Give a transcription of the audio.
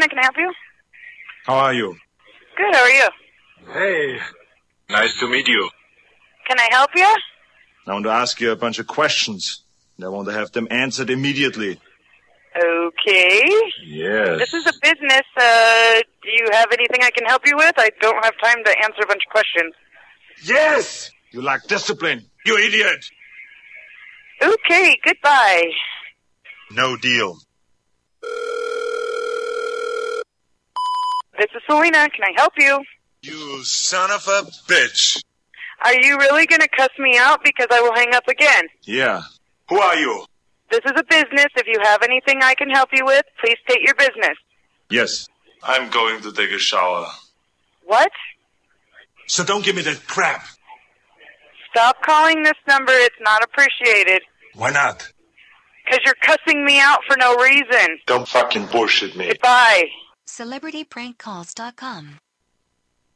Selena, can I help you? How are you? Good, how are you? Hey. Nice to meet you. Can I help you? I want to ask you a bunch of questions, and I want to have them answered immediately. Okay. Yes. This is a business. Do you have anything I can help you with? I don't have time to answer a bunch of questions. Yes! You lack discipline. You idiot! Okay, goodbye. No deal. This is Selena. Can I help you? You son of a bitch. Are you really going to cuss me out because I will hang up again? Yeah. Who are you? This is a business. If you have anything I can help you with, please state your business. Yes. I'm going to take a shower. What? So don't give me that crap. Stop calling this number. It's not appreciated. Why not? Because you're cussing me out for no reason. Don't fucking bullshit me. Goodbye. CelebrityPrankCalls.com